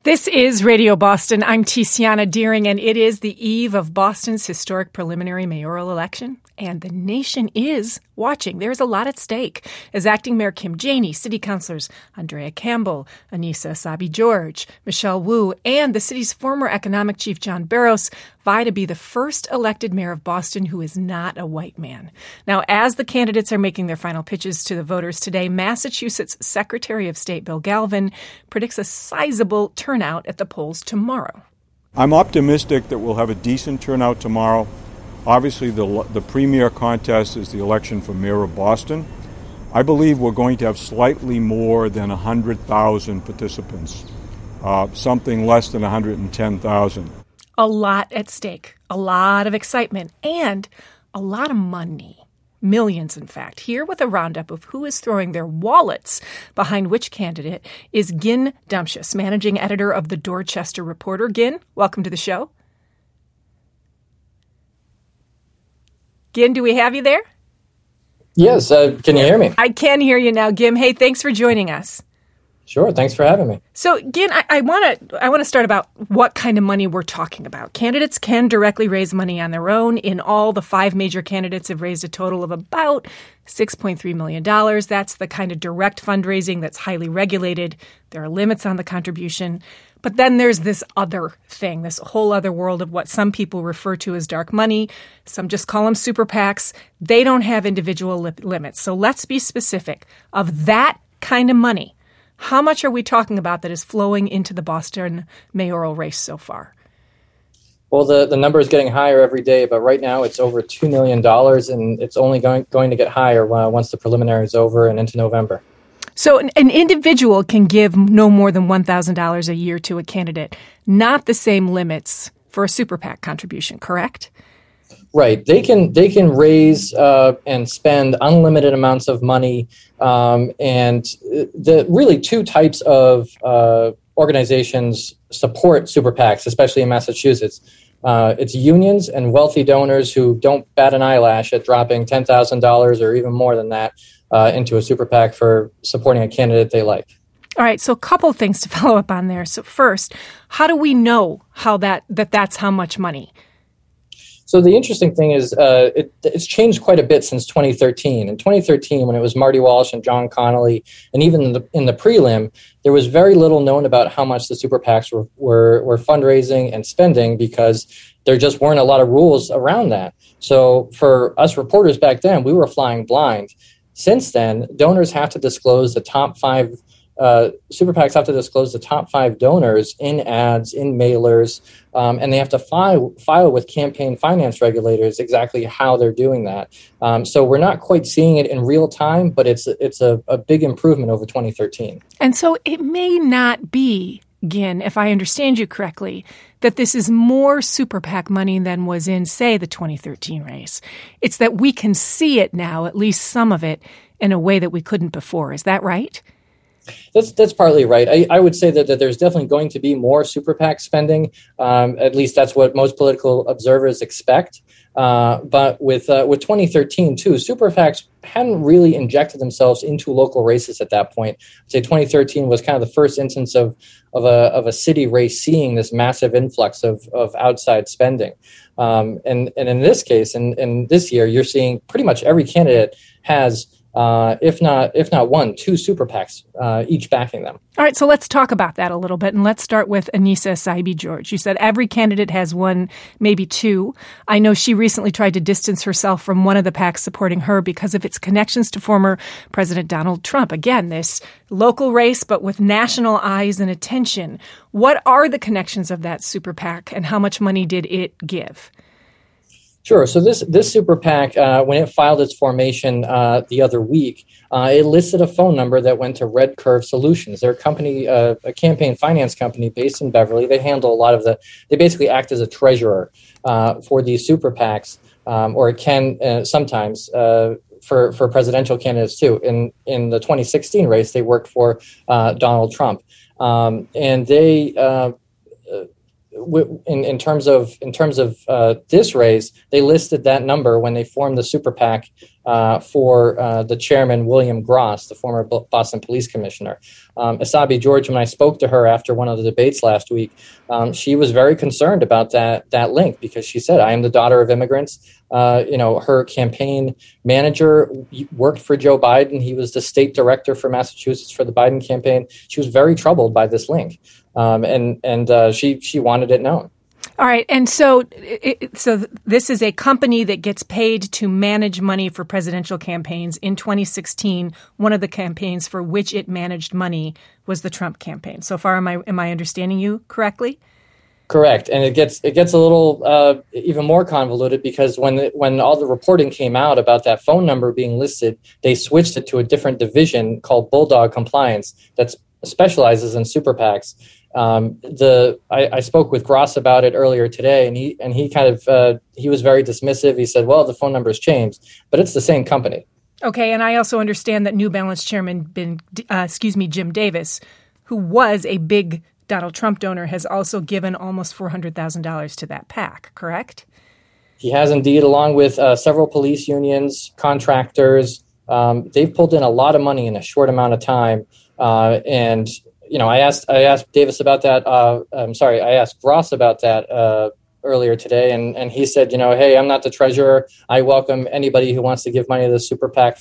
This is Radio Boston. I'm Tiziana Deering, and it is the eve of Boston's historic preliminary mayoral election. And the nation is watching. There's a lot at stake as acting Mayor Kim Janey, city councilors Andrea Campbell, Annissa Essaibi-George, Michelle Wu, and the city's former economic chief John Barros vie to be the first elected mayor of Boston who is not a white man. Now, as the candidates are making their final pitches to the voters today, Massachusetts Secretary of State Bill Galvin predicts a sizable turnout at the polls tomorrow. I'm optimistic that we'll have a decent turnout tomorrow. Obviously, the premier contest is the election for mayor of Boston. I believe we're going to have slightly more than 100,000 participants, something less than 110,000. A lot at stake, a lot of excitement, and a lot of money. Millions, in fact. Here with a roundup of who is throwing their wallets behind which candidate is Gin Dumcius, managing editor of the Dorchester Reporter. Gin, welcome to the show. Gin, do we have you there? Yes. Can you hear me? I can hear you now, Gim. Hey, thanks for joining us. Sure. Thanks for having me. So, Gin, I want to start about what kind of money we're talking about. Candidates can directly raise money on their own. In all, the 5 major candidates have raised a total of about $6.3 million. That's the kind of direct fundraising that's highly regulated. There are limits on the contribution. But then there's this other thing, this whole other world of what some people refer to as dark money. Some just call them super PACs. They don't have individual limits. So let's be specific. Of that kind of money, how much are we talking about that is flowing into the Boston mayoral race so far? Well, the number is getting higher every day, but right now it's over $2 million, and it's only going to get higher once the preliminary is over and into November. So an individual can give no more than $1,000 a year to a candidate, not the same limits for a super PAC contribution, correct? Right. They can raise and spend unlimited amounts of money, and the really 2 types of organizations support super PACs, especially in Massachusetts. It's unions and wealthy donors who don't bat an eyelash at dropping $10,000 or even more than that into a super PAC for supporting a candidate they like. All right, so a couple of things to follow up on there. So first, how do we know how that's how much money? So the interesting thing is it's changed quite a bit since 2013. In 2013, when it was Marty Walsh and John Connolly, and even in the prelim, there was very little known about how much the super PACs were fundraising and spending because there just weren't a lot of rules around that. So for us reporters back then, we were flying blind. Since then, donors have to disclose the top 5 super PACs have to disclose the top 5 donors in ads, in mailers, and they have to file with campaign finance regulators exactly how they're doing that. So we're not quite seeing it in real time, but it's a big improvement over 2013. And so it may not be, Gin, if I understand you correctly, that this is more super PAC money than was in, say, the 2013 race. It's that we can see it now, at least some of it, in a way that we couldn't before. Is that right? That's partly right. I would say that there's definitely going to be more super PAC spending. At least that's what most political observers expect. But with 2013 too, super PACs hadn't really injected themselves into local races at that point. I'd say 2013 was kind of the first instance of a city race seeing this massive influx of outside spending. And in this case, and this year, you're seeing pretty much every candidate has if not 1, 2 super PACs, each backing them. All right, so let's talk about that a little bit, and let's start with Annissa Essaibi-George. You said every candidate has 1, maybe 2. I know she recently tried to distance herself from one of the PACs supporting her because of its connections to former President Donald Trump. Again, this local race, but with national eyes and attention. What are the connections of that super PAC, and how much money did it give? Sure. So this super PAC, when it filed its formation the other week, it listed a phone number that went to Red Curve Solutions. They're a company, a campaign finance company based in Beverly. They handle a lot of they basically act as a treasurer for these super PACs, or it can sometimes for presidential candidates too. In the 2016 race, they worked for Donald Trump, and they. In terms of this race, they listed that number when they formed the super PAC for the chairman, William Gross, the former Boston police commissioner. Asabi George, when I spoke to her after one of the debates last week, she was very concerned about that link because she said, I am the daughter of immigrants. Her campaign manager worked for Joe Biden. He was the state director for Massachusetts for the Biden campaign. She was very troubled by this link, and she wanted it known. All right. And so this is a company that gets paid to manage money for presidential campaigns. In 2016, one of the campaigns for which it managed money was the Trump campaign. So far, am I understanding you correctly? Correct. And it gets a little even more convoluted because when all the reporting came out about that phone number being listed, they switched it to a different division called Bulldog Compliance that specializes in super PACs. I spoke with Gross about it earlier today, and he kind of he was very dismissive. He said, "Well, the phone number's changed, but it's the same company." Okay, and I also understand that New Balance chairman Jim Davis, who was a big Donald Trump donor, has also given almost $400,000 to that PAC. Correct? He has indeed, along with several police unions, contractors. They've pulled in a lot of money in a short amount of time, and. I asked Davis about that. I asked Gross about that earlier today, and he said, hey, I'm not the treasurer. I welcome anybody who wants to give money to the super PAC,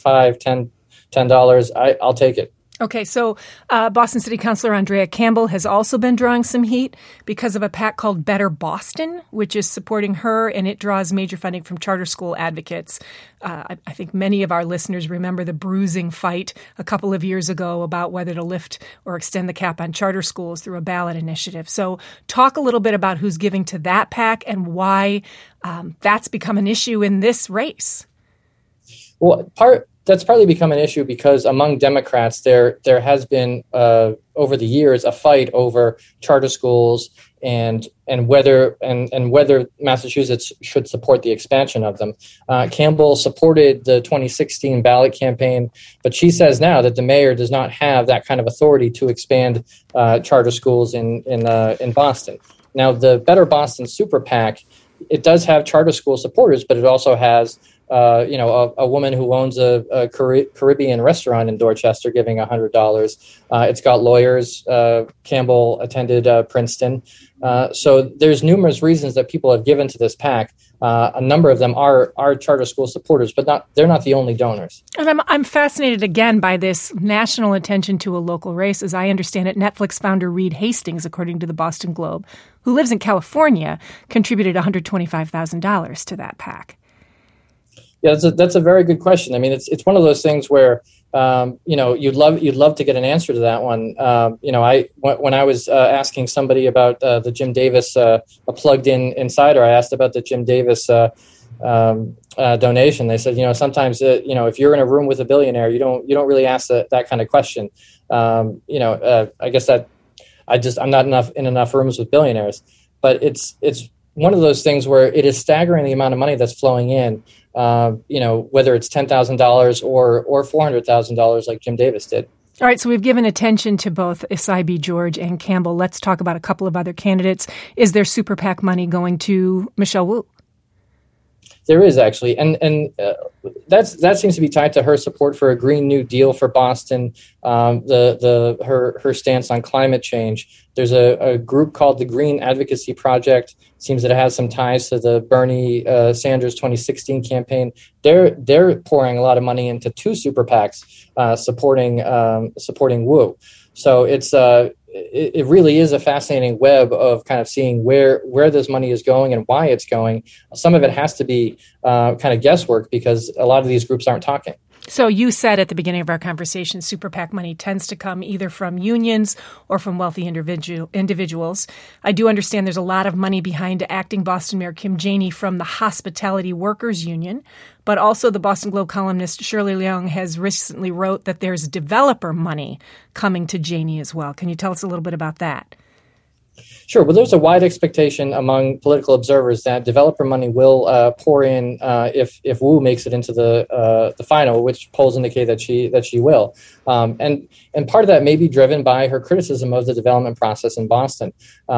$10. I'll take it. Okay, so Boston City Councilor Andrea Campbell has also been drawing some heat because of a PAC called Better Boston, which is supporting her, and it draws major funding from charter school advocates. I think many of our listeners remember the bruising fight a couple of years ago about whether to lift or extend the cap on charter schools through a ballot initiative. So talk a little bit about who's giving to that PAC and why that's become an issue in this race. Well, that's partly become an issue because among Democrats, there has been over the years a fight over charter schools and whether Massachusetts should support the expansion of them. Campbell supported the 2016 ballot campaign, but she says now that the mayor does not have that kind of authority to expand charter schools in Boston. Now, the Better Boston Super PAC, it does have charter school supporters, but it also has a woman who owns a Caribbean restaurant in Dorchester giving $100. It's got lawyers. Campbell attended Princeton. So there's numerous reasons that people have given to this PAC. A number of them are charter school supporters, but they're not the only donors. And I'm fascinated again by this national attention to a local race. As I understand it, Netflix founder Reed Hastings, according to the Boston Globe, who lives in California, contributed $125,000 to that PAC. Yeah, that's a very good question. I mean, it's one of those things where you'd love to get an answer to that one. When I was asking somebody about the Jim Davis a plugged-in insider, I asked about the Jim Davis donation. They said, sometimes if you're in a room with a billionaire, you don't really ask that kind of question. I guess that I'm not in enough rooms with billionaires, but it's one of those things where it is staggering the amount of money that's flowing in. Whether it's $10,000 or $400,000 like Jim Davis did. All right, so we've given attention to both Asabi George and Campbell. Let's talk about a couple of other candidates. Is there super PAC money going to Michelle Wu? There is actually, and that seems to be tied to her support for a Green New Deal for Boston. Her stance on climate change. There's a group called the Green Advocacy Project. Seems that it has some ties to the Bernie Sanders 2016 campaign. They're pouring a lot of money into two super PACs supporting Wu. So it really is a fascinating web of kind of seeing where this money is going and why it's going. Some of it has to be kind of guesswork because a lot of these groups aren't talking. So you said at the beginning of our conversation, super PAC money tends to come either from unions or from wealthy individuals. I do understand there's a lot of money behind acting Boston Mayor Kim Janey from the Hospitality Workers Union, but also the Boston Globe columnist Shirley Leung has recently wrote that there's developer money coming to Janey as well. Can you tell us a little bit about that? Sure. Well, there's a wide expectation among political observers that developer money will pour in if Wu makes it into the final, which polls indicate that she will. And part of that may be driven by her criticism of the development process in Boston.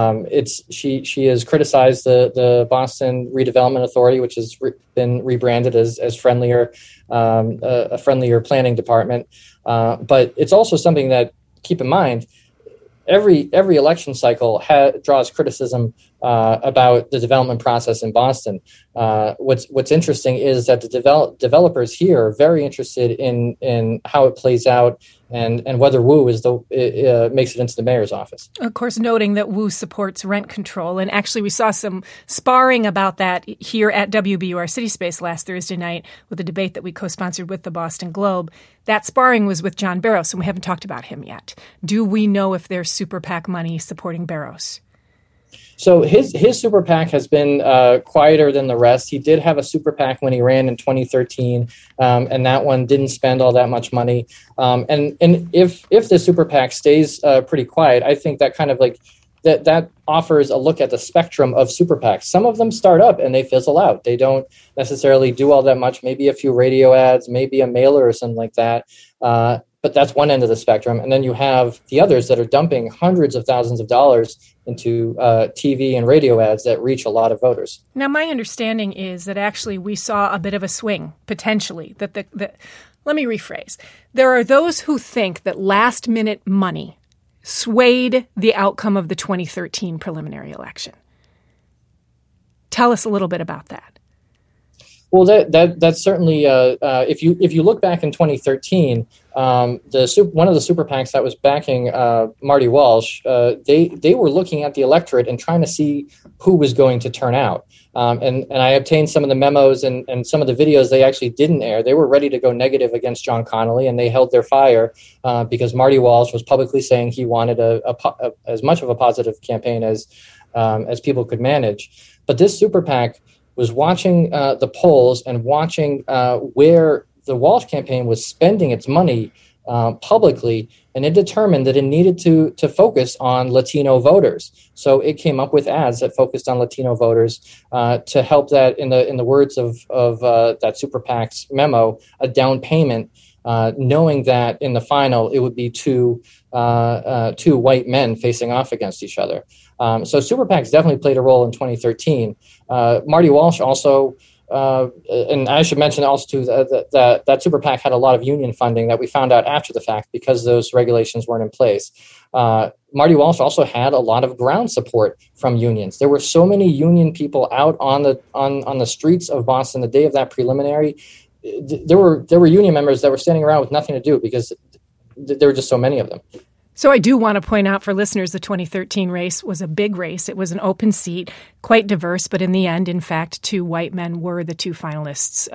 She has criticized the Boston Redevelopment Authority, which has been rebranded as friendlier, a friendlier planning department. But it's also something that, keep in mind, every election cycle draws criticism about the development process in Boston. What's interesting is that the developers here are very interested in how it plays out and whether Wu makes it into the mayor's office. Of course, noting that Wu supports rent control. And actually, we saw some sparring about that here at WBUR City Space last Thursday night with a debate that we co-sponsored with the Boston Globe. That sparring was with John Barros, and we haven't talked about him yet. Do we know if there's super PAC money supporting Barros? So his super PAC has been quieter than the rest. He did have a super PAC when he ran in 2013, and that one didn't spend all that much money. And if the super PAC stays pretty quiet, I think that kind of like that offers a look at the spectrum of super PACs. Some of them start up and they fizzle out. They don't necessarily do all that much. Maybe a few radio ads, maybe a mailer or something like that. But that's one end of the spectrum. And then you have the others that are dumping hundreds of thousands of dollars into TV and radio ads that reach a lot of voters. Now, my understanding is that actually we saw a bit of a swing, potentially. Let me rephrase. There are those who think that last-minute money swayed the outcome of the 2013 preliminary election. Tell us a little bit about that. Well, that's certainly if you look back in 2013, one of the super PACs that was backing Marty Walsh, they were looking at the electorate and trying to see who was going to turn out. And I obtained some of the memos and some of the videos they actually didn't air. They were ready to go negative against John Connolly, and they held their fire because Marty Walsh was publicly saying he wanted as much of a positive campaign as people could manage. But this super PAC was watching the polls and watching where the Walsh campaign was spending its money publicly, and it determined that it needed to focus on Latino voters. So it came up with ads that focused on Latino voters to help that, in the words of that super PAC's memo, a down payment, knowing that in the final it would be two white men facing off against each other. So super PACs definitely played a role in 2013. Marty Walsh also, and I should mention also too that super PAC had a lot of union funding that we found out after the fact because those regulations weren't in place. Marty Walsh also had a lot of ground support from unions. There were so many union people out on the streets of Boston the day of that preliminary. There were union members that were standing around with nothing to do because there were just so many of them. So I do want to point out for listeners, the 2013 race was a big race. It was an open seat, quite diverse, but in the end, in fact, two white men were the two finalists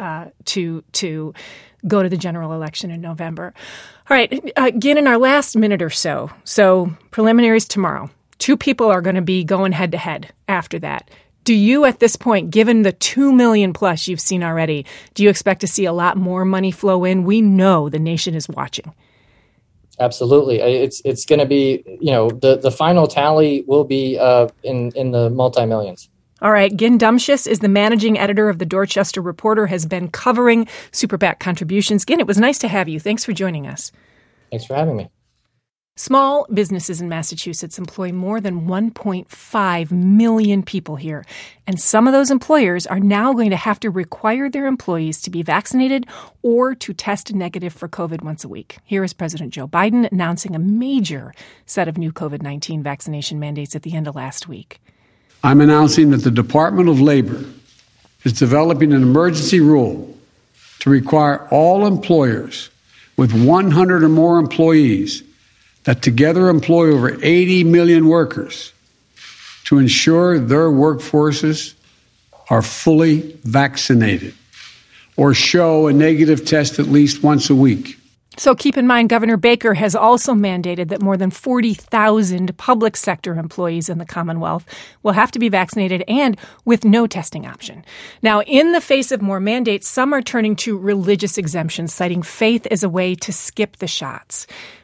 to go to the general election in November. All right, again, in our last minute or so preliminaries tomorrow, two people are going to be going head-to-head after that. Do you, at this point, given the 2 million plus you've seen already, do you expect to see a lot more money flow in? We know the nation is watching. Absolutely. It's going to be, the final tally will be in the multi-millions. All right. Gin Dumcius is the managing editor of the Dorchester Reporter, has been covering Super PAC contributions. Gin, it was nice to have you. Thanks for joining us. Thanks for having me. Small businesses in Massachusetts employ more than 1.5 million people here, and some of those employers are now going to have to require their employees to be vaccinated or to test negative for COVID once a week. Here is President Joe Biden announcing a major set of new COVID-19 vaccination mandates at the end of last week. I'm announcing that the Department of Labor is developing an emergency rule to require all employers with 100 or more employees that together employ over 80 million workers to ensure their workforces are fully vaccinated or show a negative test at least once a week. So keep in mind, Governor Baker has also mandated that more than 40,000 public sector employees in the Commonwealth will have to be vaccinated and with no testing option. Now, in the face of more mandates, some are turning to religious exemptions, citing faith as a way to skip the shots.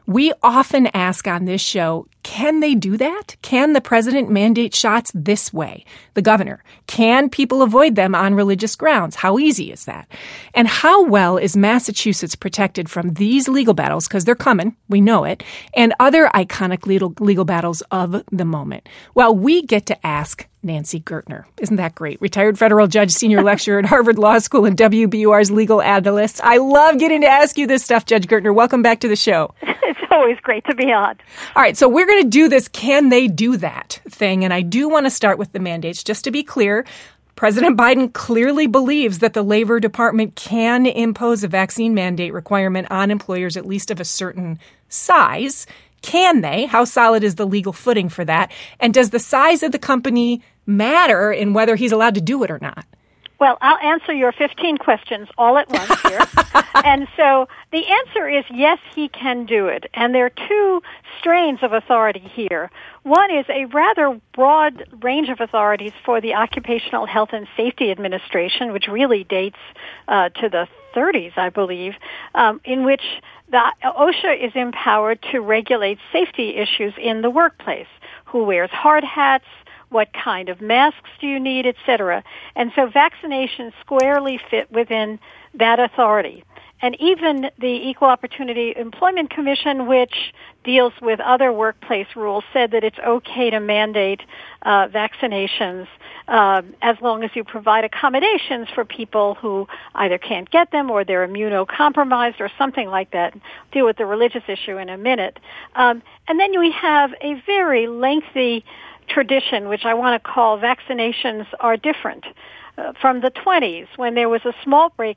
We often ask on this show, can they do that? Can the president mandate shots this way? The governor. Can people avoid them on religious grounds? How easy is that? And how well is Massachusetts protected from these legal battles, because they're coming, we know it, and other iconic legal battles of the moment? Well, we get to ask Nancy Gertner. Isn't that great? Retired federal judge, senior lecturer at Harvard Law School, and WBUR's legal analyst. I love getting to ask you this stuff, Judge Gertner. Welcome back to the show. It's always great to be on. All right, so we're going to do this can they do that thing, and I do want to start with the mandates. Just to be clear, President Biden clearly believes that the Labor Department can impose a vaccine mandate requirement on employers, at least of a certain size. Can they? How solid is the legal footing for that? And does the size of the company matter in whether he's allowed to do it or not? Well, I'll answer your 15 questions all at once here. And so the answer is yes, he can do it. And there are two strains of authority here. One is a rather broad range of authorities for the Occupational Health and Safety Administration, which really dates to the 30s, I believe, in which the OSHA is empowered to regulate safety issues in the workplace. Who wears hard hats? What kind of masks do you need, et cetera. And so vaccinations squarely fit within that authority. And even the Equal Opportunity Employment Commission, which deals with other workplace rules, said that it's okay to mandate vaccinations as long as you provide accommodations for people who either can't get them or they're immunocompromised or something like that. Deal with the religious issue in a minute. And then we have a very lengthy tradition, which I want to call vaccinations are different. From the 20s, when there was a smallpox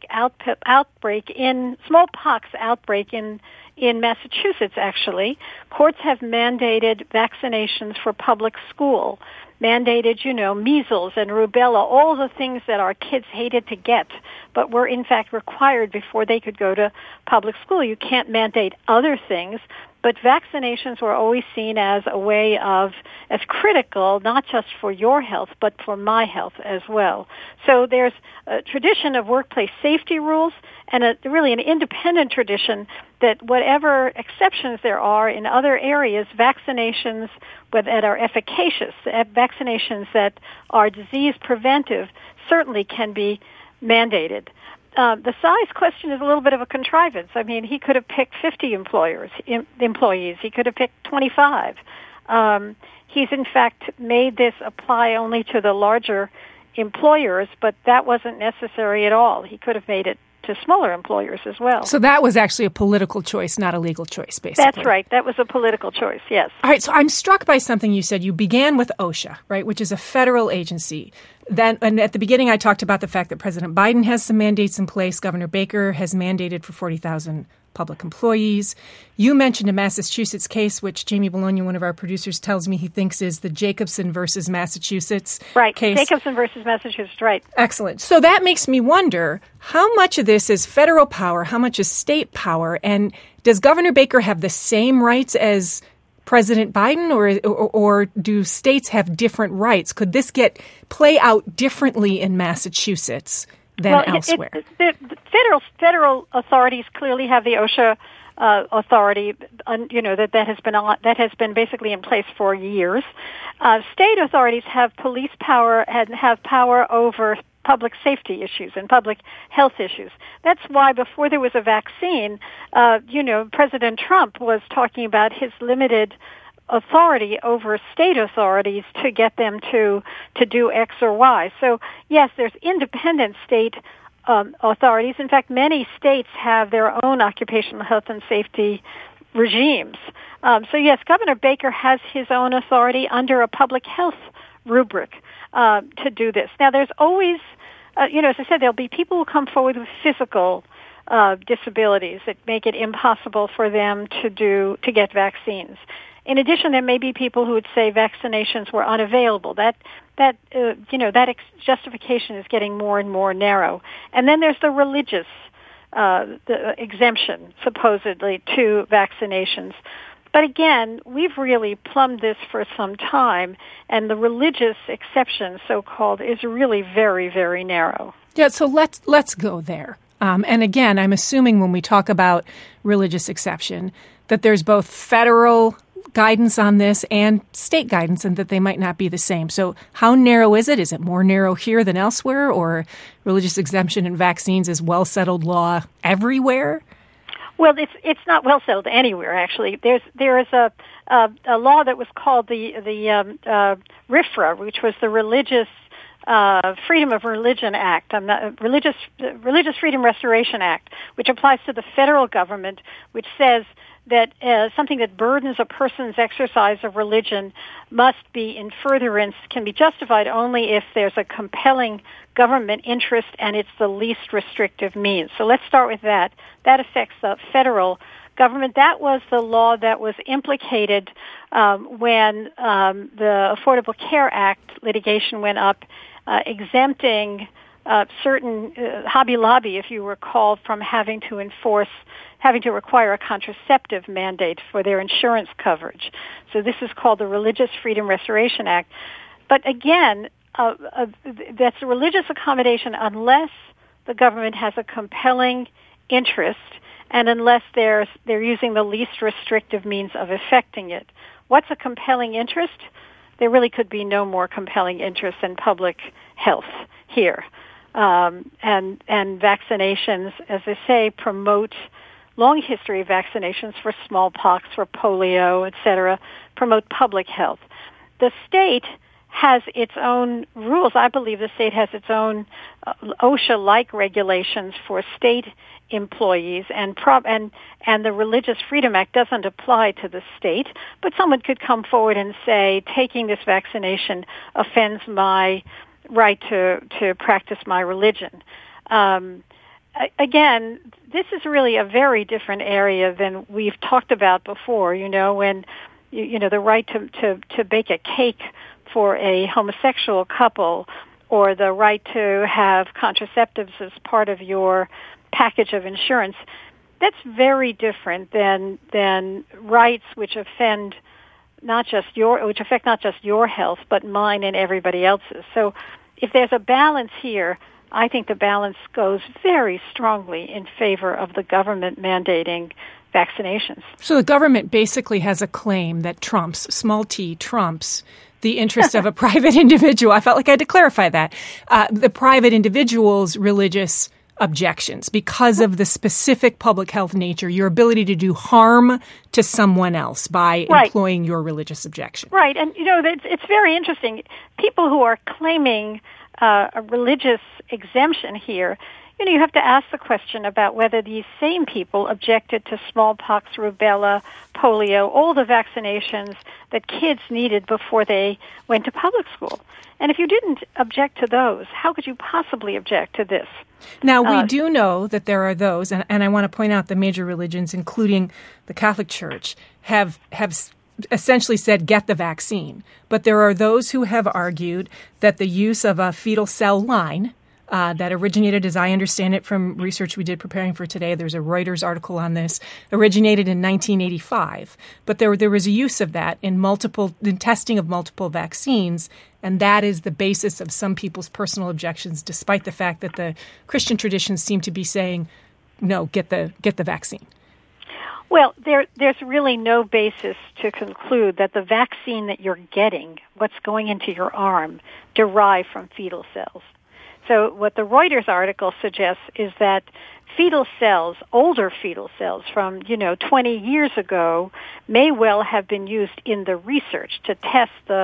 outbreak in Massachusetts, actually, courts have mandated vaccinations for public school, mandated, measles and rubella, all the things that our kids hated to get, but were in fact required before they could go to public school. You can't mandate other things, but vaccinations were always seen as a way of, as critical, not just for your health, but for my health as well. So there's a tradition of workplace safety rules and really an independent tradition that whatever exceptions there are in other areas, vaccinations that are efficacious, vaccinations that are disease preventive, certainly can be mandated. The size question is a little bit of a contrivance. I mean, he could have picked 50 employees. He could have picked 25. He's, in fact, made this apply only to the larger employers, but that wasn't necessary at all. He could have made it to smaller employers as well. So that was actually a political choice, not a legal choice, basically. That's right. That was a political choice, yes. All right, so I'm struck by something you said. You began with OSHA, right, which is a federal agency. Then, and at the beginning, I talked about the fact that President Biden has some mandates in place. Governor Baker has mandated for 40,000 public employees. You mentioned a Massachusetts case, which Jamie Bologna, one of our producers, tells me he thinks is the Jacobson versus Massachusetts case. Jacobson versus Massachusetts, right. Excellent. So that makes me wonder, how much of this is federal power, how much is state power, and does Governor Baker have the same rights as President Biden, or do states have different rights? Could this play out differently in Massachusetts than elsewhere? The federal authorities clearly have the OSHA authority, that has been basically in place for years. State authorities have police power and have power over public safety issues and public health issues. That's why before there was a vaccine, President Trump was talking about his limited authority over state authorities to get them to do X or Y. So yes, there's independent state authorities. In fact, many states have their own occupational health and safety regimes. So yes, Governor Baker has his own authority under a public health rubric to do this. Now, there's always, as I said, there'll be people who come forward with physical disabilities that make it impossible for them to get vaccines. In addition, there may be people who would say vaccinations were unavailable. That justification is getting more and more narrow. And then there's the religious the exemption, supposedly, to vaccinations. But again, we've really plumbed this for some time, and the religious exception, so-called, is really very, very narrow. Yeah, so let's go there. And again, I'm assuming when we talk about religious exception, that there's both federal guidance on this and state guidance, and that they might not be the same. So how narrow is it? Is it more narrow here than elsewhere, or religious exemption in vaccines is well-settled law everywhere? Well, it's not well settled anywhere. Actually, there is a law that was called the RFRA, which was the Religious Freedom of Religion Act, Religious Freedom Restoration Act, which applies to the federal government, which says that something that burdens a person's exercise of religion must be in furtherance, can be justified only if there's a compelling government interest and it's the least restrictive means. So let's start with that. That affects the federal government. That was the law that was implicated when the Affordable Care Act litigation went up, exempting certain Hobby Lobby, if you recall, from having to require a contraceptive mandate for their insurance coverage. So this is called the Religious Freedom Restoration Act. But again, that's a religious accommodation unless the government has a compelling interest and unless they're using the least restrictive means of effecting it. What's a compelling interest? There really could be no more compelling interest in public health here. And vaccinations, as I say, promote long history of vaccinations for smallpox, for polio, etc., promote public health. The state has its own rules. I believe the state has its own OSHA-like regulations for state employees, and the Religious Freedom Act doesn't apply to the state, but someone could come forward and say, taking this vaccination offends my right to practice my religion. Again, this is really a very different area than we've talked about before, when the right to bake a cake for a homosexual couple, or the right to have contraceptives as part of your package of insurance. That's very different than rights which affect not just your health, but mine and everybody else's. So if there's a balance here, I think the balance goes very strongly in favor of the government mandating vaccinations. So the government basically has a claim that trumps, small t, trumps the interest of a private individual. I felt like I had to clarify that. The private individual's religious objections because of the specific public health nature, your ability to do harm to someone else by employing your religious objection. Right. And, it's very interesting. People who are claiming a religious exemption here, you have to ask the question about whether these same people objected to smallpox, rubella, polio, all the vaccinations that kids needed before they went to public school. And if you didn't object to those, how could you possibly object to this? Now, we do know that there are those, and I want to point out the major religions, including the Catholic Church, have essentially said, get the vaccine. But there are those who have argued that the use of a fetal cell line that originated, as I understand it from research we did preparing for today, there's a Reuters article on this, originated in 1985. But there was a use of that in testing of multiple vaccines, and that is the basis of some people's personal objections, despite the fact that the Christian traditions seem to be saying, no, get the vaccine. Well, there's really no basis to conclude that the vaccine that you're getting, what's going into your arm, derived from fetal cells. So what the Reuters article suggests is that fetal cells, older fetal cells from, 20 years ago, may well have been used in the research to test the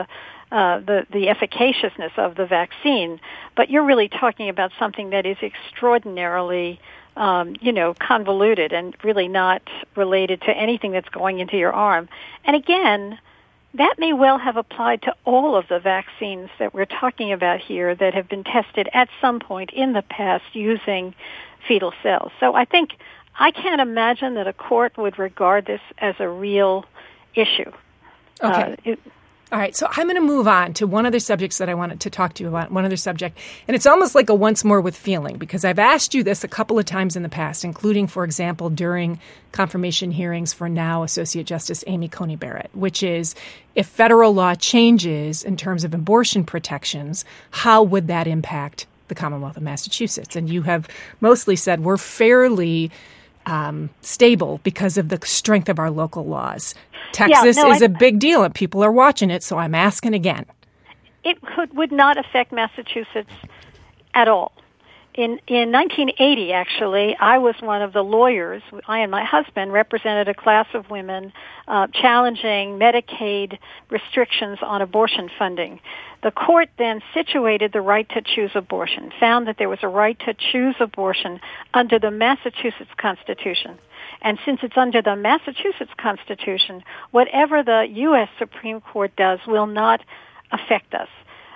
efficaciousness of the vaccine. But you're really talking about something that is extraordinarily convoluted and really not related to anything that's going into your arm. And again, that may well have applied to all of the vaccines that we're talking about here that have been tested at some point in the past using fetal cells. So I can't imagine that a court would regard this as a real issue. Okay. All right, so I'm going to move on to one other subjects that I wanted to talk to you about, one other subject. And it's almost like a once more with feeling, because I've asked you this a couple of times in the past, including, for example, during confirmation hearings for now Associate Justice Amy Coney Barrett, which is, if federal law changes in terms of abortion protections, how would that impact the Commonwealth of Massachusetts? And you have mostly said we're fairly stable because of the strength of our local laws. Texas is a big deal, and people are watching it, so I'm asking again. It would not affect Massachusetts at all. In 1980, actually, I was one of the lawyers. I and my husband represented a class of women challenging Medicaid restrictions on abortion funding. The court then situated the right to choose abortion, found that there was a right to choose abortion under the Massachusetts Constitution. And since it's under the Massachusetts Constitution, whatever the U.S. Supreme Court does will not affect us,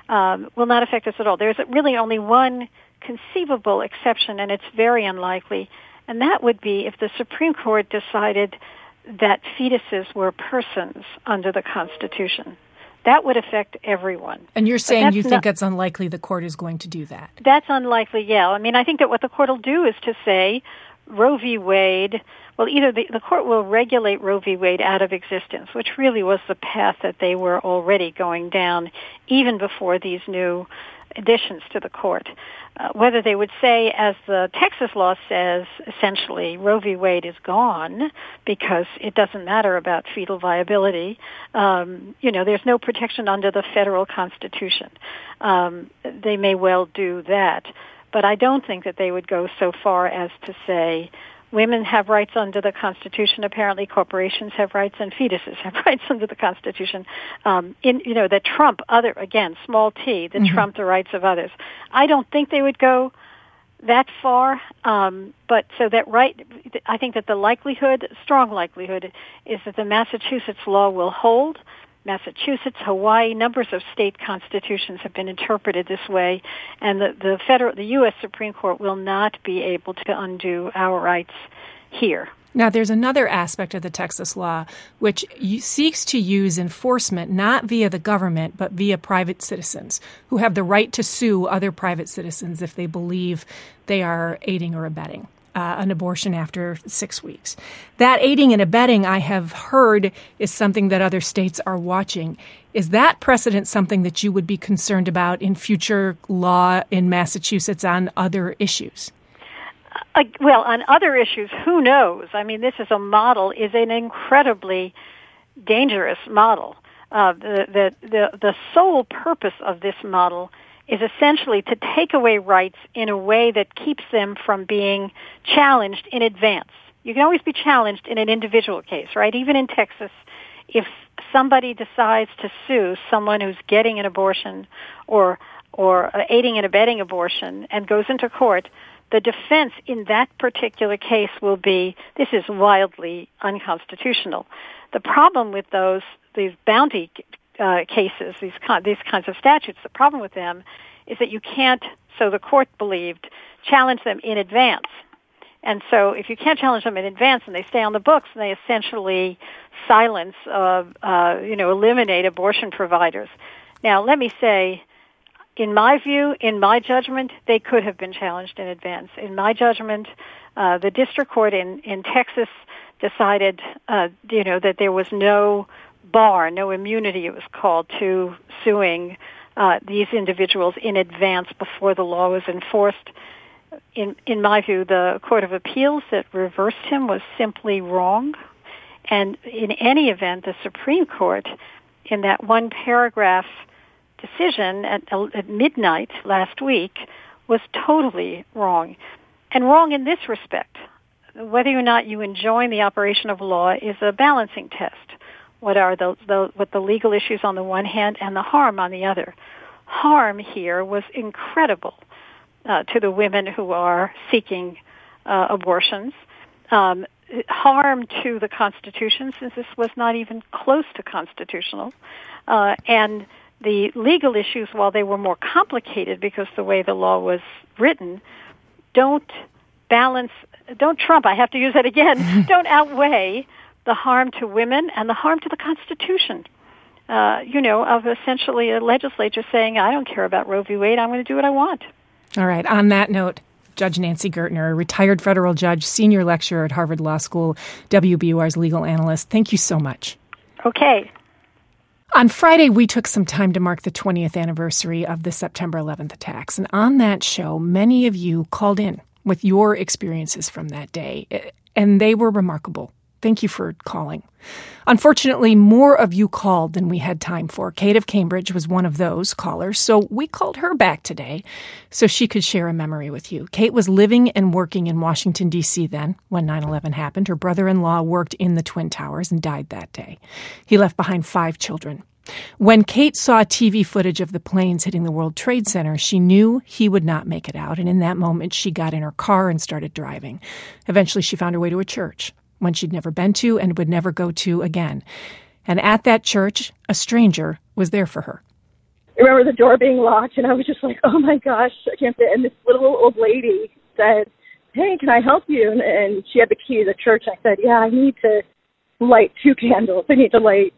at all. There's really only one conceivable exception, and it's very unlikely, and that would be if the Supreme Court decided that fetuses were persons under the Constitution. That would affect everyone. And you're saying you think it's unlikely the court is going to do that? That's unlikely, yeah. I mean, I think that what the court will do is to say Roe v. Wade, well, either the court will regulate Roe v. Wade out of existence, which really was the path that they were already going down even before these new additions to the court. Whether they would say, as the Texas law says, essentially, Roe v. Wade is gone because it doesn't matter about fetal viability. There's no protection under the federal Constitution. They may well do that. But I don't think that they would go so far as to say women have rights under the Constitution. Apparently, corporations have rights, and fetuses have rights under the Constitution. That trump other, again, small t, that trump the rights of others. I don't think they would go that far. But so that I think that the strong likelihood, is that the Massachusetts law will hold. Massachusetts, Hawaii, numbers of state constitutions have been interpreted this way, and the U.S. Supreme Court will not be able to undo our rights here. Now, there's another aspect of the Texas law which seeks to use enforcement not via the government, but via private citizens who have the right to sue other private citizens if they believe they are aiding or abetting an abortion after 6 weeks. That aiding and abetting, I have heard, is something that other states are watching. Is that precedent something that you would be concerned about in future law in Massachusetts on other issues? Well, on other issues, who knows? I mean, this is an incredibly dangerous model. The sole purpose of this model is essentially to take away rights in a way that keeps them from being challenged in advance. You can always be challenged in an individual case, right? Even in Texas, if somebody decides to sue someone who's getting an abortion or aiding and abetting abortion and goes into court, the defense in that particular case will be, this is wildly unconstitutional. The problem with these bounty cases, these kinds of statutes, the problem with them is that you can't, so the court believed, challenge them in advance. And so if you can't challenge them in advance and they stay on the books, and they essentially silence, eliminate abortion providers. Now, let me say, in my view, in my judgment, they could have been challenged in advance. In my judgment, the district court in Texas decided, that there was no bar, no immunity, it was called, to suing these individuals in advance before the law was enforced. In my view, the Court of Appeals that reversed him was simply wrong. And in any event, the Supreme Court, in that one paragraph decision at midnight last week, was totally wrong. And wrong in this respect. Whether or not you enjoin the operation of law is a balancing test. What are what the legal issues on the one hand and the harm on the other? Harm here was incredible to the women who are seeking abortions. Harm to the Constitution, since this was not even close to constitutional. And the legal issues, while they were more complicated because the way the law was written, don't trump, I have to use that again, don't outweigh the harm to women and the harm to the Constitution, of essentially a legislature saying, I don't care about Roe v. Wade, I'm going to do what I want. All right. On that note, Judge Nancy Gertner, a retired federal judge, senior lecturer at Harvard Law School, WBUR's legal analyst, thank you so much. Okay. On Friday, we took some time to mark the 20th anniversary of the September 11th attacks. And on that show, many of you called in with your experiences from that day, and they were remarkable. Thank you for calling. Unfortunately, more of you called than we had time for. Kate of Cambridge was one of those callers, so we called her back today so she could share a memory with you. Kate was living and working in Washington, D.C. then when 9/11 happened. Her brother-in-law worked in the Twin Towers and died that day. He left behind 5 children. When Kate saw TV footage of the planes hitting the World Trade Center, she knew he would not make it out, and in that moment, she got in her car and started driving. Eventually, she found her way to a church, one she'd never been to and would never go to again. And at that church, a stranger was there for her. I remember the door being locked, and I was just like, oh my gosh, I can't fit. And this little old lady said, hey, can I help you? And she had the key to the church. I said, yeah, I need to light 2 candles. I need to light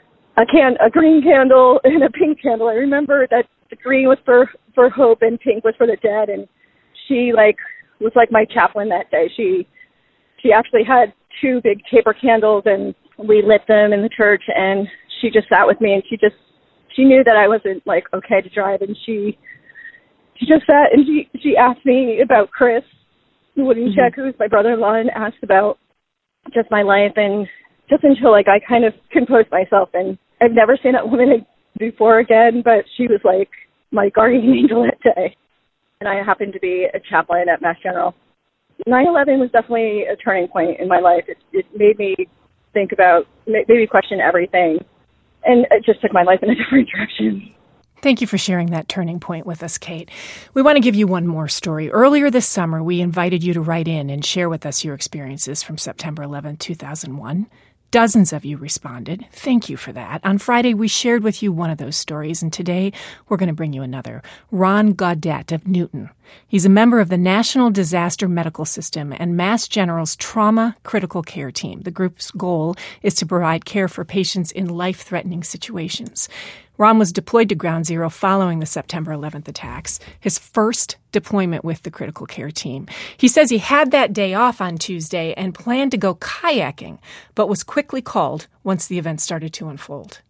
a green candle and a pink candle. I remember that the green was for hope and pink was for the dead. And she was like my chaplain that day. She actually had 2 big taper candles, and we lit them in the church, and she just sat with me, and she knew that I wasn't okay to drive, and she just sat and she asked me about Chris Woodycheck, who's my brother-in-law, and asked about just my life, and just until I kind of composed myself. And I've never seen that woman before again, but she was like my guardian angel that day. And I happened to be a chaplain at Mass General. 9/11 was definitely a turning point in my life. It made me think about, made me question everything, and it just took my life in a different direction. Thank you for sharing that turning point with us, Kate. We want to give you one more story. Earlier this summer, we invited you to write in and share with us your experiences from September 11, 2001. Dozens of you responded. Thank you for that. On Friday, we shared with you one of those stories, and today we're going to bring you another. Ron Gaudette of Newton. He's a member of the National Disaster Medical System and Mass General's Trauma Critical Care Team. The group's goal is to provide care for patients in life-threatening situations. Ron was deployed to Ground Zero following the September 11th attacks, his first deployment with the critical care team. He says he had that day off on Tuesday and planned to go kayaking, but was quickly called once the event started to unfold.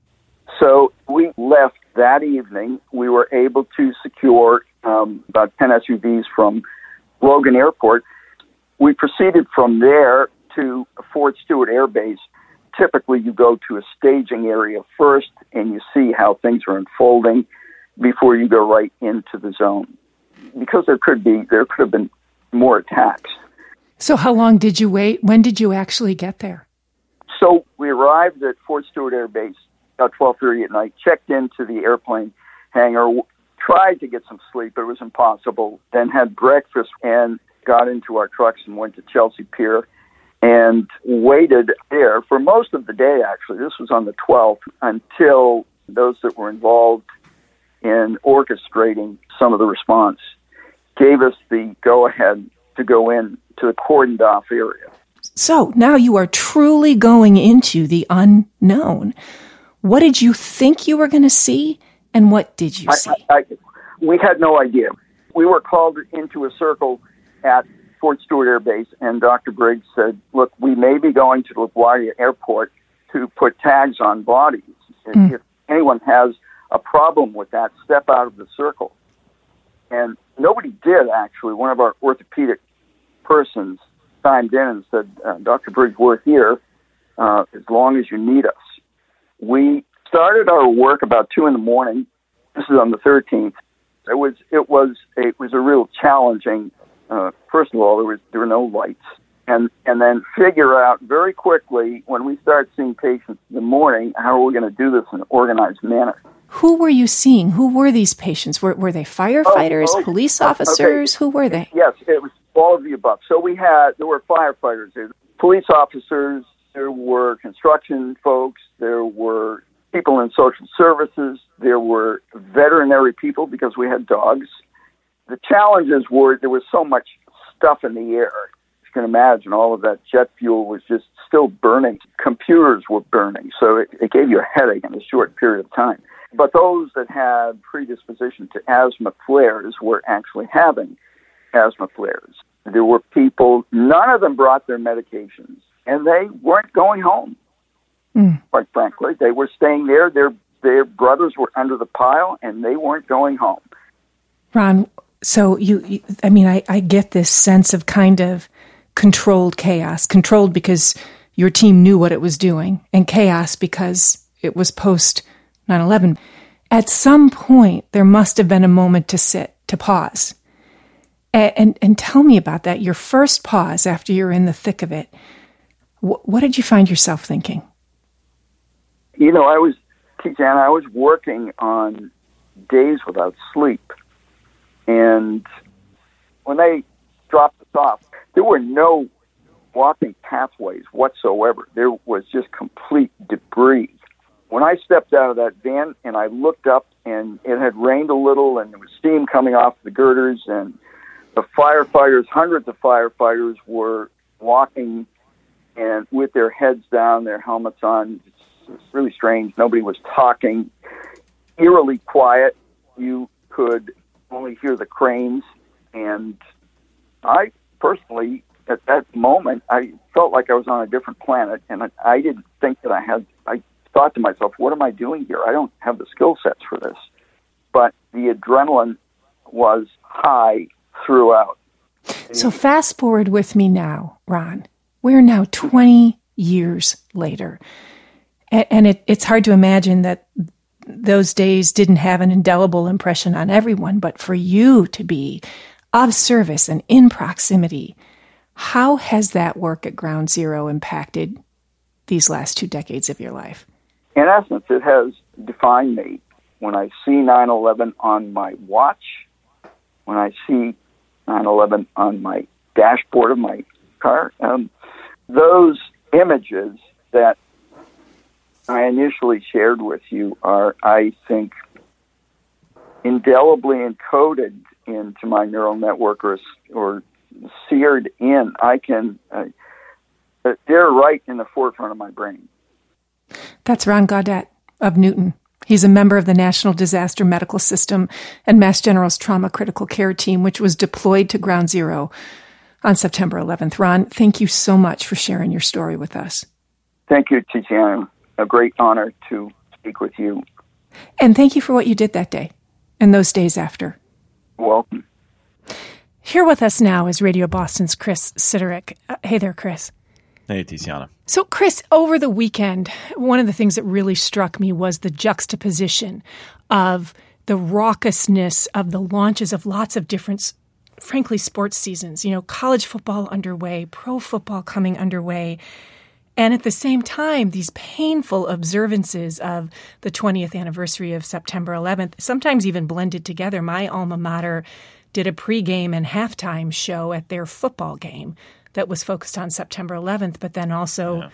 So we left that evening. We were able to secure about 10 SUVs from Logan Airport. We proceeded from there to Fort Stewart Air Base. Typically, you go to a staging area first, and you see how things are unfolding before you go right into the zone. Because there could have been more attacks. So how long did you wait? When did you actually get there? So we arrived at Fort Stewart Air Base about 12:30 at night, checked into the airplane hangar, tried to get some sleep, but it was impossible, then had breakfast and got into our trucks and went to Chelsea Pier and waited there for most of the day, actually. This was on the 12th, until those that were involved in orchestrating some of the response gave us the go-ahead to go in to the cordoned-off area. So now you are truly going into the unknown. What did you think you were going to see, and what did you see? We had no idea. We were called into a circle at Fort Stewart Air Base, and Dr. Briggs said, look, we may be going to LaGuardia Airport to put tags on bodies. If anyone has a problem with that, step out of the circle. And nobody did, actually. One of our orthopedic persons chimed in and said, Dr. Briggs, we're here as long as you need us. We started our work about 2 a.m. This is on the 13th. It was a real challenging. First of all, there were no lights, and then figure out very quickly when we start seeing patients in the morning, how are we going to do this in an organized manner? Who were you seeing? Who were these patients? Were they firefighters, police officers? Okay. Who were they? Yes, it was all of the above. So there were firefighters, there were police officers, there were construction folks, there were people in social services, there were veterinary people because we had dogs. The challenges were there was so much stuff in the air. You can imagine all of that jet fuel was just still burning. Computers were burning, so it gave you a headache in a short period of time. But those that had predisposition to asthma flares were actually having asthma flares. There were people, none of them brought their medications, and they weren't going home, quite frankly. They were staying there. Their brothers were under the pile, and they weren't going home. Ron, So I get this sense of kind of controlled chaos, controlled because your team knew what it was doing, and chaos because it was post 9/11. At some point, there must have been a moment to sit, to pause. And tell me about that, your first pause after you're in the thick of it. What did you find yourself thinking? You know, I was working on days without sleep. And when they dropped us off, there were no walking pathways whatsoever. There was just complete debris. When I stepped out of that van and I looked up, and it had rained a little and there was steam coming off the girders, and the firefighters, hundreds of firefighters, were walking and with their heads down, their helmets on. It's really strange. Nobody was talking. Eerily quiet. You could only hear the cranes. And I personally, at that moment, I felt like I was on a different planet, and I didn't think that I thought to myself, what am I doing here? I don't have the skill sets for this. But the adrenaline was high throughout. So fast forward with me now, Ron. We're now 20 years later. And it's hard to imagine that those days didn't have an indelible impression on everyone, but for you to be of service and in proximity, how has that work at Ground Zero impacted these last 2 decades of your life? In essence, it has defined me. When I see 9/11 on my watch, when I see 9/11 on my dashboard of my car, those images that I initially shared with you are, I think, indelibly encoded into my neural network or seared in. They're right in the forefront of my brain. That's Ron Gaudette of Newton. He's a member of the National Disaster Medical System and Mass General's Trauma Critical Care Team, which was deployed to Ground Zero on September 11th. Ron, thank you so much for sharing your story with us. Thank you, Tiziana. A great honor to speak with you. And thank you for what you did that day and those days after. You're welcome. Here with us now is Radio Boston's Chris Siderick. Hey there, Chris. Hey, Tiziana. So, Chris, over the weekend, one of the things that really struck me was the juxtaposition of the raucousness of the launches of lots of different, frankly, sports seasons. You know, college football underway, pro football coming underway, and at the same time, these painful observances of the 20th anniversary of September 11th, sometimes even blended together. My alma mater did a pregame and halftime show at their football game that was focused on September 11th, but then also,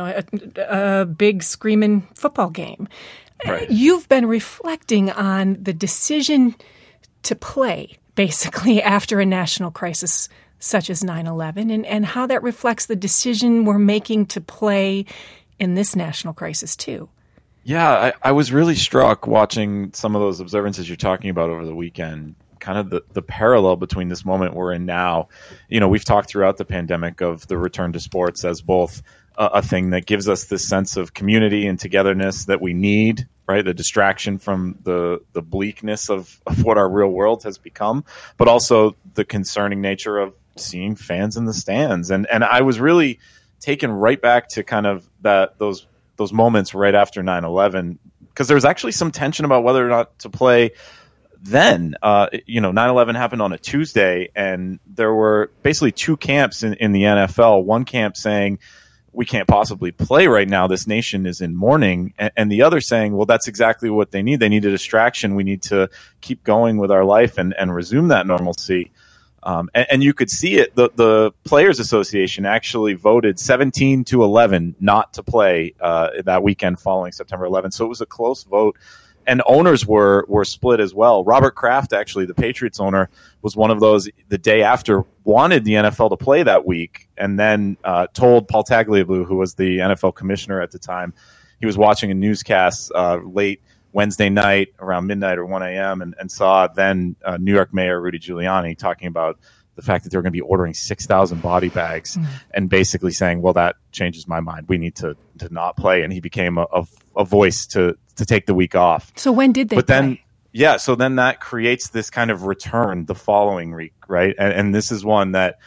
a big screaming football game. Right. You've been reflecting on the decision to play, basically, after a national crisis such as 9/11, and how that reflects the decision we're making to play in this national crisis, too. Yeah, I was really struck watching some of those observances you're talking about over the weekend, kind of the parallel between this moment we're in now. You know, we've talked throughout the pandemic of the return to sports as both a thing that gives us this sense of community and togetherness that we need, right? The distraction from the bleakness of what our real world has become, but also the concerning nature of seeing fans in the stands. And I was really taken right back to kind of those moments right after 9/11, because there was actually some tension about whether or not to play then. 9/11 happened on a Tuesday, and there were basically 2 camps in the NFL. One camp saying, we can't possibly play right now, this nation is in mourning, and the other saying, well, that's exactly what they need. They need a distraction. We need to keep going with our life and resume that normalcy. And you could see it. The Players Association actually voted 17-11 not to play that weekend following September 11th. So it was a close vote. And owners were split as well. Robert Kraft, actually, the Patriots owner, was one of those the day after wanted the NFL to play that week, and then told Paul Tagliabue, who was the NFL commissioner at the time, he was watching a newscast late Wednesday night around midnight or 1 a.m. and saw then New York Mayor Rudy Giuliani talking about the fact that they were going to be ordering 6,000 body bags and basically saying, well, that changes my mind. We need to not play. And he became a voice to take the week off. So when did they play? Yeah, so then that creates this kind of return the following week, right? And this is one that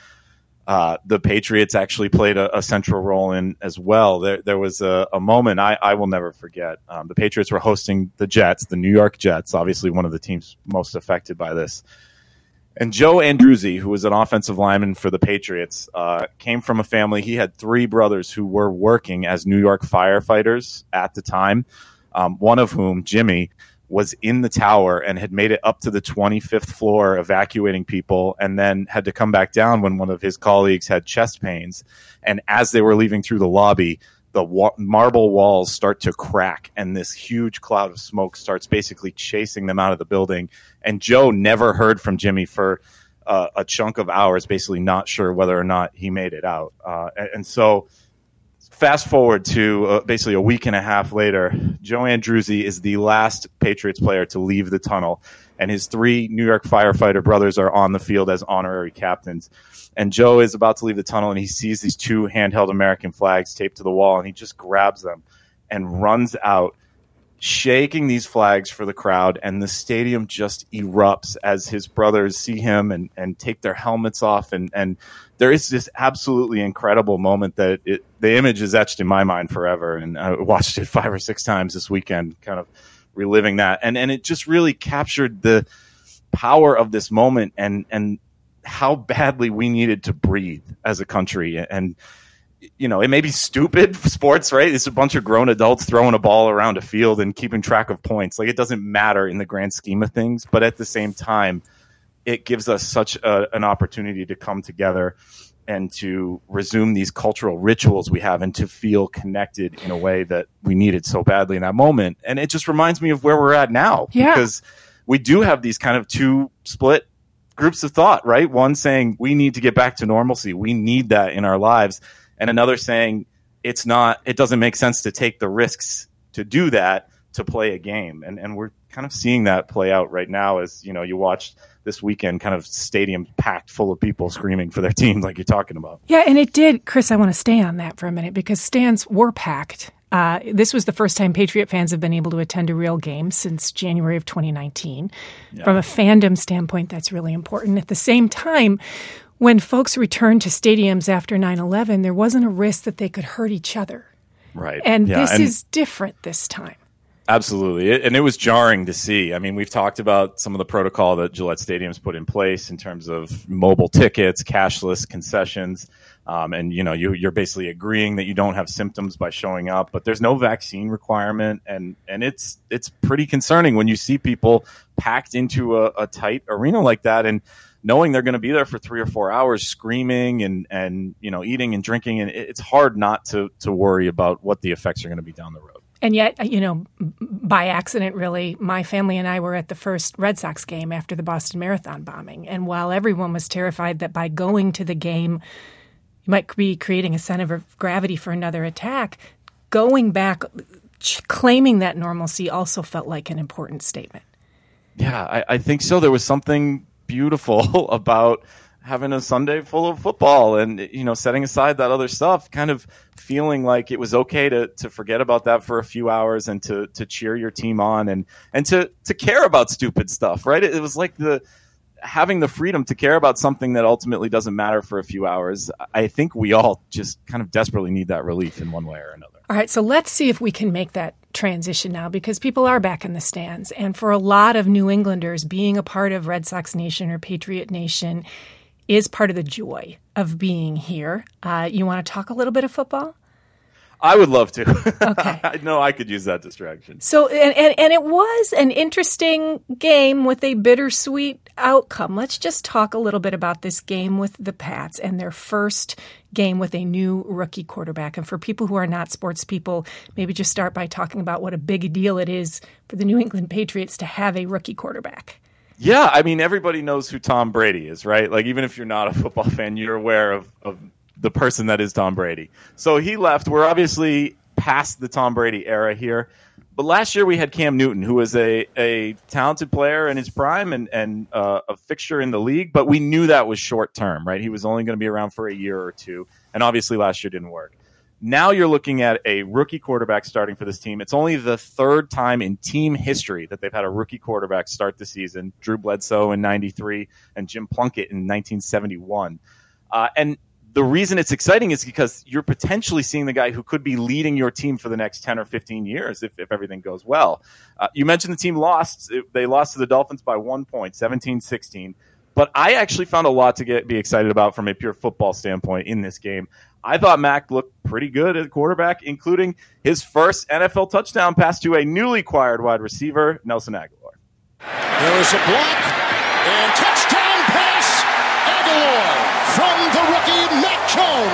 the Patriots actually played a central role in as well. There was a moment I will never forget. The Patriots were hosting the Jets, the New York Jets, obviously one of the teams most affected by this. And Joe Andruzzi, who was an offensive lineman for the Patriots, came from a family. He had 3 brothers who were working as New York firefighters at the time, one of whom, Jimmy, was in the tower and had made it up to the 25th floor evacuating people, and then had to come back down when one of his colleagues had chest pains. And as they were leaving through the lobby, the marble walls start to crack, and this huge cloud of smoke starts basically chasing them out of the building. And Joe never heard from Jimmy for a chunk of hours, basically not sure whether or not he made it out. And so fast forward to basically a week and a half later, Joe Andruzzi is the last Patriots player to leave the tunnel, and his 3 New York firefighter brothers are on the field as honorary captains. And Joe is about to leave the tunnel, and he sees these 2 handheld American flags taped to the wall, and he just grabs them and runs out, shaking these flags for the crowd, and the stadium just erupts as his brothers see him and take their helmets off. And there is this absolutely incredible moment that the image is etched in my mind forever. And I watched it 5 or 6 times this weekend, kind of reliving that. And it just really captured the power of this moment and how badly we needed to breathe as a country. And, you know, it may be stupid, sports, right? It's a bunch of grown adults throwing a ball around a field and keeping track of points. Like, it doesn't matter in the grand scheme of things, but at the same time, it gives us such an opportunity to come together and to resume these cultural rituals we have and to feel connected in a way that we needed so badly in that moment. And it just reminds me of where we're at now, because we do have these kind of 2 split groups of thought, right? One saying we need to get back to normalcy. We need that in our lives. And another saying it doesn't make sense to take the risks to do that, to play a game. And we're kind of seeing that play out right now as, you know, you watched this weekend kind of stadium packed full of people screaming for their teams like you're talking about. Yeah, and it did. Chris, I want to stay on that for a minute because stands were packed. This was the first time Patriot fans have been able to attend a real game since January of 2019. Yeah. From a fandom standpoint, that's really important. At the same time, when folks returned to stadiums after 9/11, there wasn't a risk that they could hurt each other. Right. And this is different this time. Absolutely. And it was jarring to see. I mean, we've talked about some of the protocol that Gillette Stadium's put in place in terms of mobile tickets, cashless concessions. And, you know, you're basically agreeing that you don't have symptoms by showing up, but there's no vaccine requirement. And it's pretty concerning when you see people packed into a tight arena like that and knowing they're going to be there for 3 or 4 hours screaming and, you know, eating and drinking. And it's hard not to worry about what the effects are going to be down the road. And yet, you know, by accident, really, my family and I were at the first Red Sox game after the Boston Marathon bombing. And while everyone was terrified that by going to the game, you might be creating a center of gravity for another attack, going back, claiming that normalcy also felt like an important statement. Yeah, I think so. There was something beautiful about having a Sunday full of football and, you know, setting aside that other stuff, kind of feeling like it was okay to forget about that for a few hours and to cheer your team on and to care about stupid stuff, right? It was like having the freedom to care about something that ultimately doesn't matter for a few hours. I think we all just kind of desperately need that relief in one way or another. All right, so let's see if we can make that transition now because people are back in the stands. And for a lot of New Englanders, being a part of Red Sox Nation or Patriot Nation is part of the joy of being here. You want to talk a little bit of football? I would love to. Okay. I know I could use that distraction. So, and it was an interesting game with a bittersweet outcome. Let's just talk a little bit about this game with the Pats and their first game with a new rookie quarterback. And for people who are not sports people, maybe just start by talking about what a big deal it is for the New England Patriots to have a rookie quarterback. Yeah, I mean, everybody knows who Tom Brady is, right? Like, even if you're not a football fan, you're aware of the person that is Tom Brady. So he left. We're obviously past the Tom Brady era here. But last year we had Cam Newton, who was a talented player in his prime and a fixture in the league. But we knew that was short term, right? He was only going to be around for a year or two. And obviously last year didn't work. Now you're looking at a rookie quarterback starting for this team. It's only the third time in team history that they've had a rookie quarterback start the season. Drew Bledsoe in 93 and Jim Plunkett in 1971. And the reason it's exciting is because you're potentially seeing the guy who could be leading your team for the next 10 or 15 years if everything goes well. You mentioned the team lost. They lost to the Dolphins by 1 point, 17-16. But I actually found a lot to be excited about from a pure football standpoint in this game. I thought Mac looked pretty good at quarterback, including his first NFL touchdown pass to a newly acquired wide receiver, Nelson Agholor. There is a block, and touchdown pass, Agholor from the rookie Mac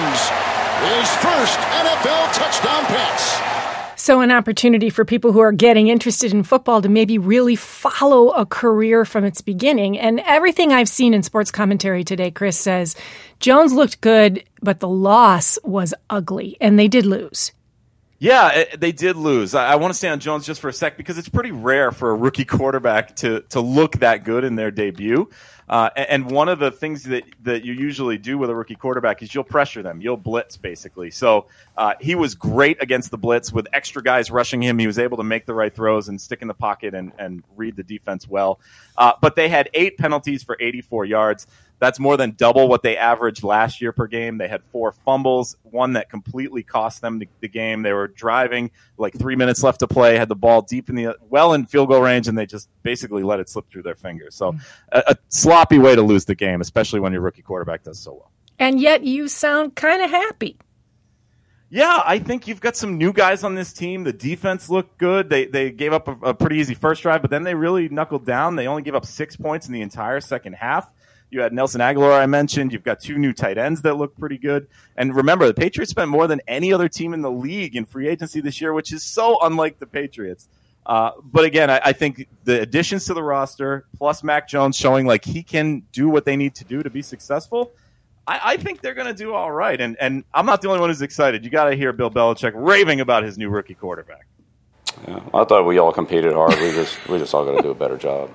Jones. His first NFL touchdown pass. So an opportunity for people who are getting interested in football to maybe really follow a career from its beginning. And everything I've seen in sports commentary today, Chris, says Jones looked good, but the loss was ugly, and they did lose. Yeah, they did lose. I want to stay on Jones just for a sec because it's pretty rare for a rookie quarterback to look that good in their debut. And one of the things that you usually do with a rookie quarterback is you'll pressure them. You'll blitz, basically. So he was great against the blitz with extra guys rushing him. He was able to make the right throws and stick in the pocket and read the defense well. But they had 8 penalties for 84 yards. That's more than double what they averaged last year per game. They had 4 fumbles, one that completely cost them the game. They were driving, like 3 minutes left to play, had the ball deep in field goal range, and they just basically let it slip through their fingers. So a sloppy way to lose the game, especially when your rookie quarterback does so well. And yet you sound kind of happy. Yeah, I think you've got some new guys on this team. The defense looked good. They gave up a pretty easy first drive, but then they really knuckled down. They only gave up 6 points in the entire second half. You had Nelson Agholor, I mentioned. You've got 2 new tight ends that look pretty good. And remember, the Patriots spent more than any other team in the league in free agency this year, which is so unlike the Patriots. But again, I think the additions to the roster, plus Mac Jones showing like he can do what they need to do to be successful, I think they're going to do all right. And I'm not the only one who's excited. You got to hear Bill Belichick raving about his new rookie quarterback. Yeah, I thought we all competed hard. We just all got to do a better job.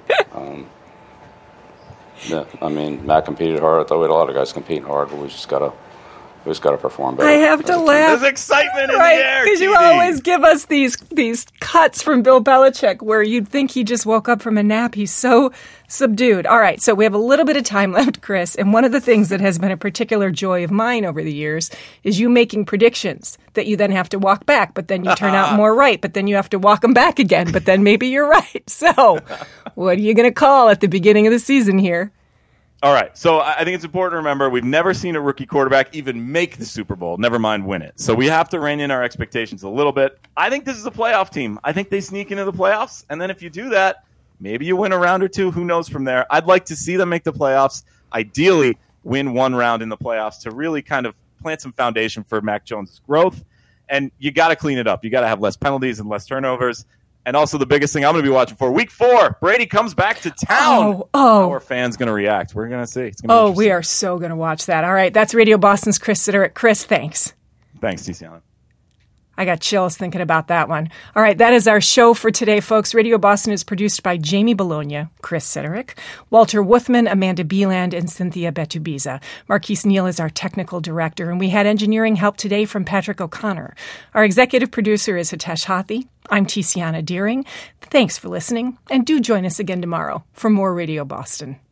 Yeah, I mean, Matt competed hard. I thought we had a lot of guys competing hard, but we just gotta perform better. I have to laugh. There's excitement in right, the air, because you always give us these cuts from Bill Belichick where you'd think he just woke up from a nap. He's so subdued. All right, so we have a little bit of time left, Chris, and one of the things that has been a particular joy of mine over the years is you making predictions that you then have to walk back, but then you turn out more right, but then you have to walk them back again, but then maybe you're right. So what are you going to call at the beginning of the season here? All right, so I think it's important to remember we've never seen a rookie quarterback even make the Super Bowl, never mind win it. So we have to rein in our expectations a little bit. I think this is a playoff team. I think they sneak into the playoffs, and then if you do that, maybe you win a round or two. Who knows from there? I'd like to see them make the playoffs, ideally win one round in the playoffs to really kind of plant some foundation for Mac Jones' growth. And you got to clean it up. You got to have less penalties and less turnovers. And also the biggest thing I'm going to be watching for, week 4, Brady comes back to town. How are fans going to react? We're going to see. It's gonna be we are so going to watch that. All right, that's Radio Boston's Chris Siderick. Chris, thanks. Thanks, TC Allen. I got chills thinking about that one. All right, that is our show for today, folks. Radio Boston is produced by Jamie Bologna, Chris Siderick, Walter Wuthman, Amanda Beeland, and Cynthia Betubiza. Marquise Neal is our technical director, and we had engineering help today from Patrick O'Connor. Our executive producer is Hitesh Hathi. I'm Tiziana Deering. Thanks for listening, and do join us again tomorrow for more Radio Boston.